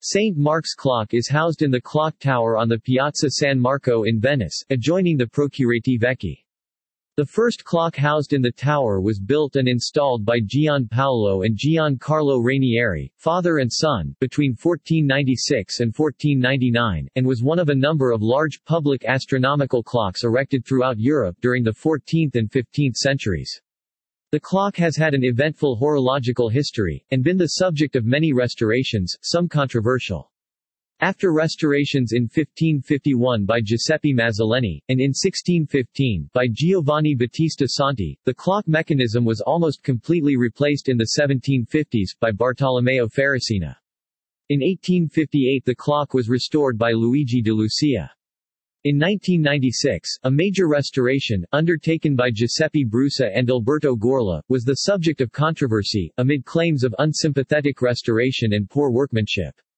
St. Mark's clock is housed in the clock tower on the Piazza San Marco in Venice, adjoining the Procurati Vecchi. The first clock housed in the tower was built and installed by Gian Paolo and Giancarlo Rainieri, father and son, between 1496 and 1499, and was one of a number of large public astronomical clocks erected throughout Europe during the 14th and 15th centuries. The clock has had an eventful horological history, and been the subject of many restorations, some controversial. After restorations in 1551 by Giuseppe Mazzoleni, and in 1615 by Giovanni Battista Santi, the clock mechanism was almost completely replaced in the 1750s, by Bartolomeo Farracina. In 1858 the clock was restored by Luigi de Lucia. In 1996, a major restoration, undertaken by Giuseppe Brusa and Alberto Gorla, was the subject of controversy, amid claims of unsympathetic restoration and poor workmanship.